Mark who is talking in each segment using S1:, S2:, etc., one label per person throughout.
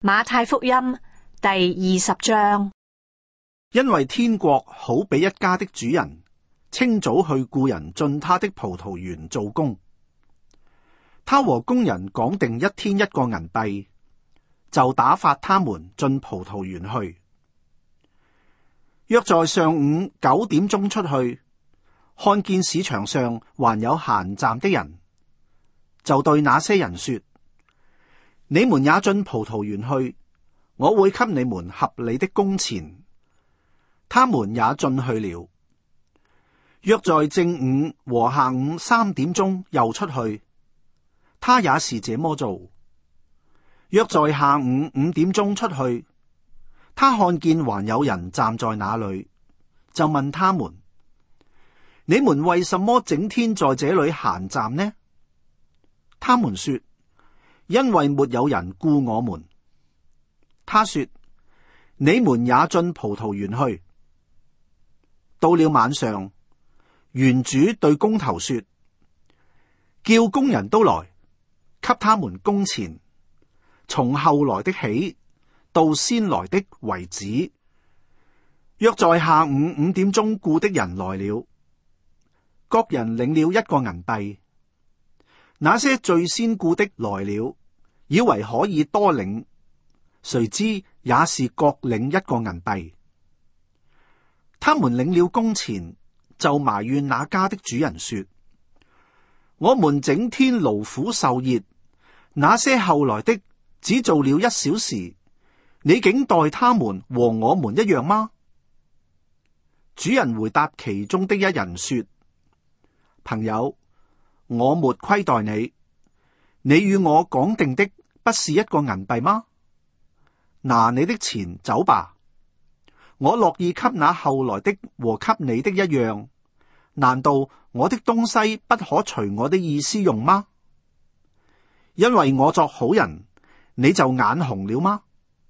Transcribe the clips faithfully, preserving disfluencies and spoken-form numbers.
S1: 馬太福音第二十章。
S2: 因為天國好比一家的主人，清早去雇人進他的葡萄園做工。他和工人講定一天一個銀幣，就打發他們進葡萄園去。約在上午九點鐘出去，看見市場上還有閒站的人，就對那些人說：你們也進葡萄園去，我會給你們合理的工錢。他們也進去了。約在正午和下午三點鐘又出去，他也是這麼做。約在下午五點鐘出去，他看見還有人站在那裏，就問他們：你們為什麼整天在這裏閒站呢？他們說：因為沒有人雇我們。他說：你們也進葡萄園去。到了晚上，園主對工頭說：叫工人都來，給他們工錢，從後來的起，到先來的為止。約在下午五點鐘雇的人來了，各人領了一個銀幣。那些最先雇的來了，以為可以多領，誰知也是各領一個銀幣。他們領了工錢，就埋怨那家的主人說：我們整天勞苦受熱，那些後來的只做了一小時，你竟待他們和我們一樣嗎？主人回答其中的一人說：朋友，我沒虧待你，你與我講定的不是一個銀幣嗎？拿你的錢走吧。我樂意給那後來的和給你的一樣，難道我的東西不可隨我的意思用嗎？因為我作好人，你就眼紅了嗎？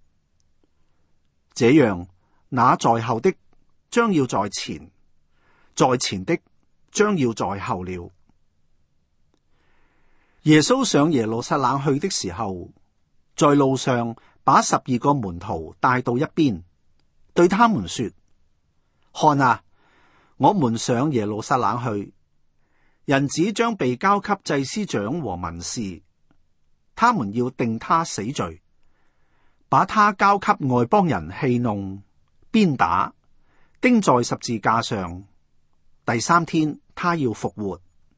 S2: 這樣，那在後的將要在前，在前的將要在後了。耶穌上耶路撒冷去的時候，在路上把十二個門徒帶到一邊，對他們說：看啊，我們上耶路撒冷去，人子將被交給祭司長和文士，他們要定他死罪，把他交給外邦人戲弄、鞭打，釘在十字架上。第三天他要復活。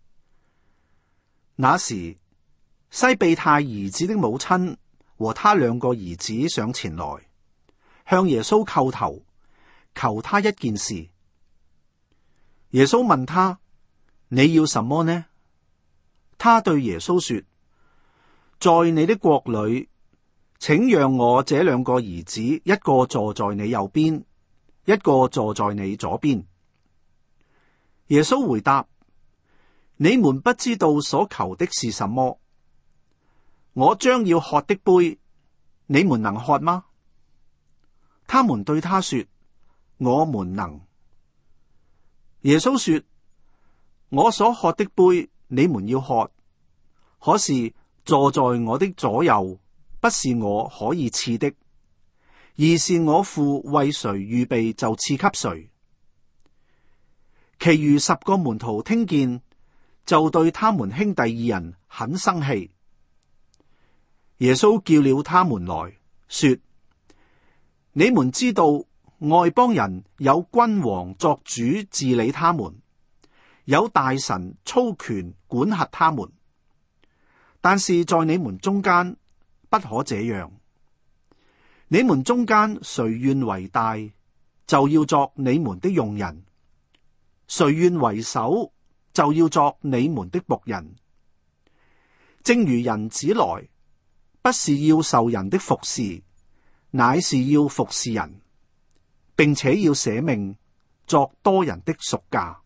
S2: 那時，西庇太兒子的母親和他兩個兒子上前來，向耶穌叩頭，求他一件事。耶穌問他：你要什麼呢？他對耶穌說：在你的國裏，請讓我這兩個兒子，一個坐在你右邊，一個坐在你左邊。耶穌回答：你們不知道所求的是什麼。我將要喝的杯，你們能喝嗎？他們對他說：我們能。耶穌說：我所喝的杯，你們要喝，可是坐在我的左右，不是我可以賜的，而是我父為誰預備就賜給誰。其餘十個門徒聽見，就對他們兄弟二人很生氣。耶穌叫了他們來說：你們知道外邦人有君王作主治理他們，有大臣操權管轄他們，但是在你們中間不可這樣。你們中間誰願為大，就要作你們的用人；誰願為首，就要作你們的僕人。正如人子來，不是要受人的服侍，乃是要服侍人，並且要捨命作多人的贖價。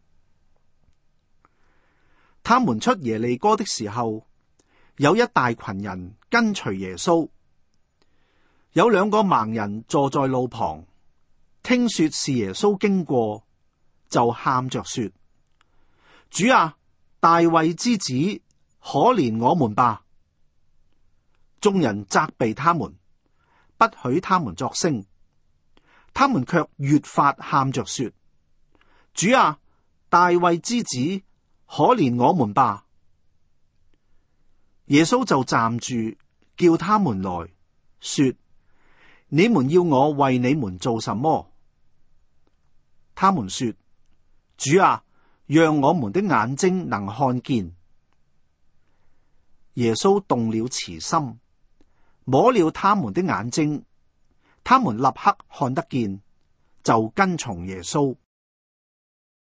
S2: 他們出耶利哥的時候，有一大群人跟隨耶穌。有兩個盲人坐在路旁，聽說是耶穌經過，就喊着說：主啊，大衛之子，可憐我們吧！眾人責備他們， 不許他們作聲。他們卻越發喊着說：主啊，大衛之子，可憐我們吧！耶穌就站住，叫他們來，說：你們要我為你們做什麼？他們說：主啊，讓我們的眼睛能看見。耶穌動了慈心，摸了他們的眼睛，他們立刻看得見，就跟從耶穌。